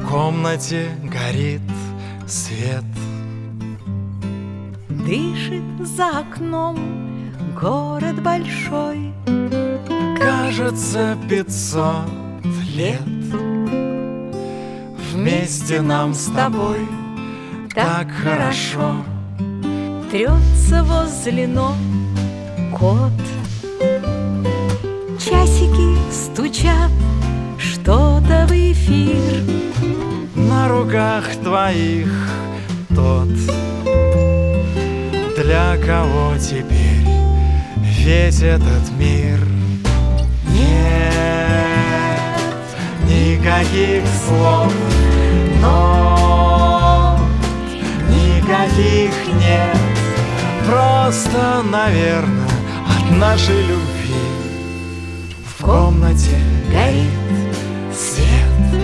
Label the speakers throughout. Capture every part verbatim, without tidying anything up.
Speaker 1: В комнате горит свет.
Speaker 2: Дышит за окном город большой.
Speaker 1: Кажется, пятьсот лет. Вместе нам с тобой так хорошо.
Speaker 2: Трется возле ног кот. Часики стучат что-то в эфир.
Speaker 1: На руках твоих тот, для кого теперь весь этот мир. Нет никаких слов, но никаких нет. Просто, наверное, от нашей любви в комнате горит свет.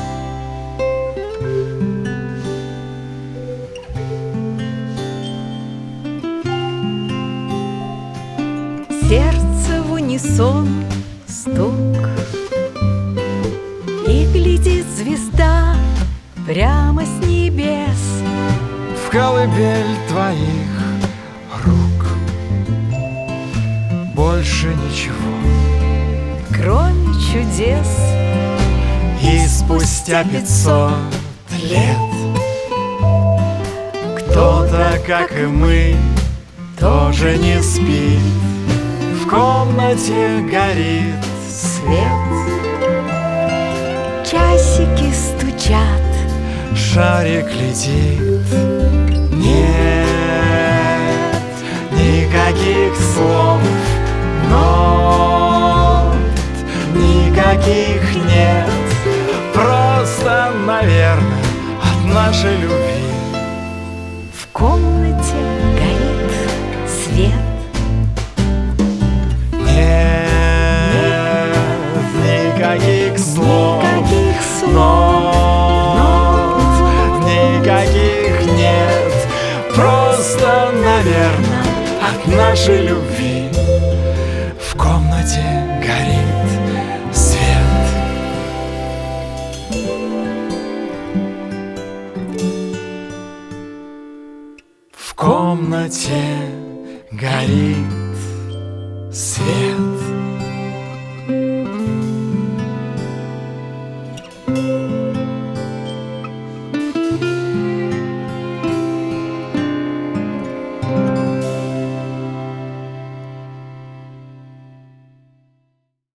Speaker 2: Сердце в унисон стук, и глядит звезда прямо с небес.
Speaker 1: В колыбель твоих рук больше ничего,
Speaker 2: кроме чудес.
Speaker 1: И спустя пятьсот лет кто-то, как и мы, тоже не спит. В комнате горит свет.
Speaker 2: Часики стучат,
Speaker 1: шарик летит. Нет никаких слов, но никаких нет. Просто, наверное, от нашей любви
Speaker 2: в комнате горит свет.
Speaker 1: Нет никаких слов,
Speaker 2: Никаких слов,
Speaker 1: но никаких нет. Просто, наверное, от нашей любви в комнате горит свет. В комнате горит